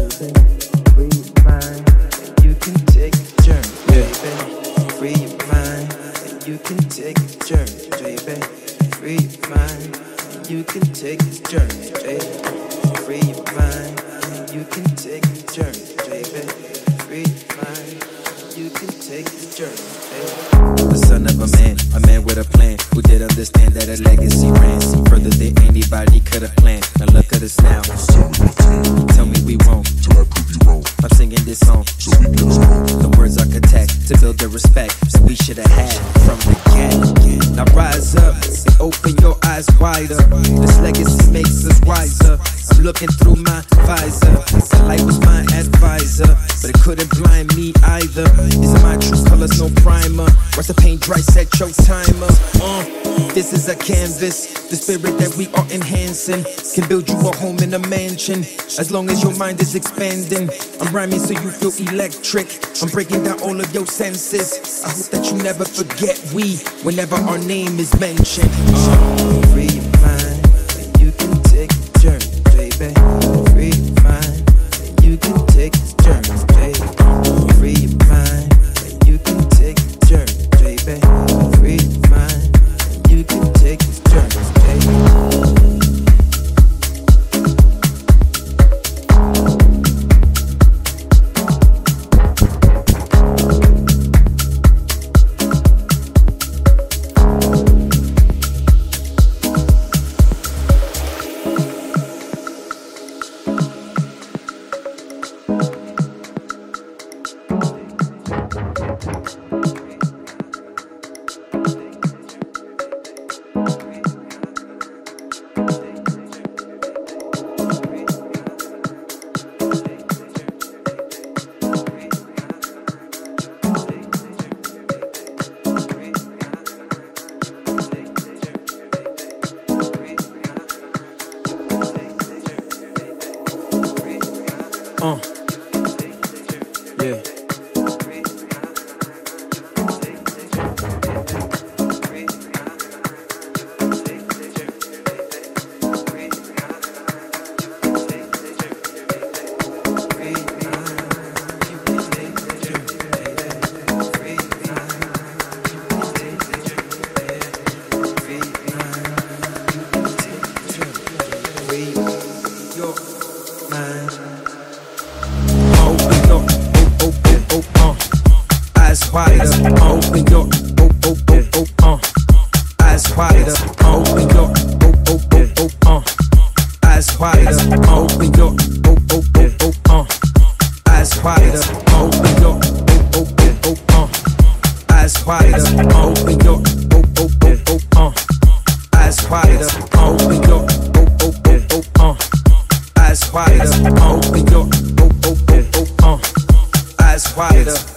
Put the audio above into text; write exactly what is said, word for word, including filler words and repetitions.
Free your mind, and you can take a journey, baby. Free your mind, and you can take a journey, baby. Free your mind, and you can take a journey, baby. Free your mind, and you can take a journey, baby. Free your mind, and you can take a journey, baby. The son of a man, a man with a plan, who did understand that a legacy ran further than anybody could have planned. Now look at us now. Tell me we won't, till I prove you wrong. I'm singing this song, so we get us wrong. The words architect to build the respect that we should have had from the get. Now rise up and open your eyes wider. This legacy makes us wiser. I'm looking through my visor. The light was my advisor, but it couldn't blind me either. These are my true colors, no primer. Watch the paint dry, set your timer. Uh, this is a canvas. The spirit that we are enhancing can build you a home in a mansion, as long as your mind is expanding. I'm rhyming so you feel electric. I'm breaking down all of your senses. I hope that you never forget we, whenever our name is mentioned. Uh, free your mind, and you can take a journey, baby. Free your mind, and you can take a journey, baby. Free your mind, and you can take a journey, baby. Free your mind, and you can take a journey, baby. Uh, yeah. Wider, open your, oh, oh, oh, oh, uh, eyes wider, open your, oh, oh, oh, oh, uh, eyes wider, open your, oh, oh, oh, oh, uh, eyes wider, open your, oh, oh, oh, oh, uh, eyes wider, open your, oh, oh, oh, oh, uh, eyes wider, open your, oh, oh, oh, oh, uh, eyes wider, open your, oh, oh, oh, oh, uh, eyes wider.